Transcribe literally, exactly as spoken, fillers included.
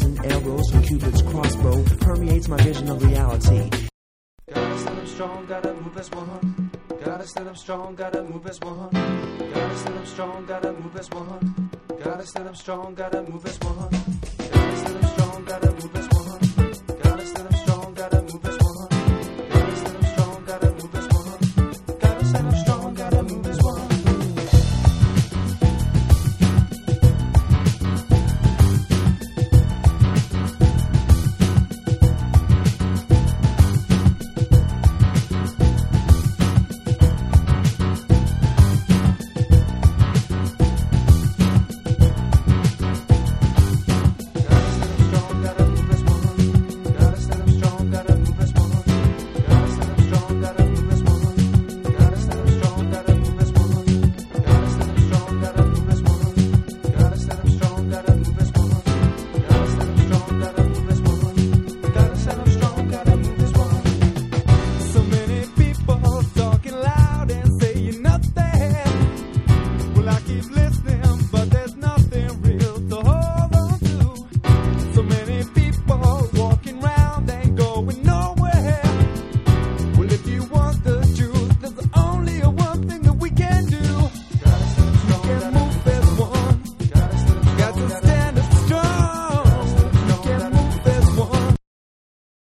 and arrows from Cupid's crossbow permeates my vision of reality. Gotta stand up strong, gotta move as one. Gotta stand up strong, gotta move as one. Gotta stand up strong, gotta move as one. Gotta stand up strong, gotta move as one.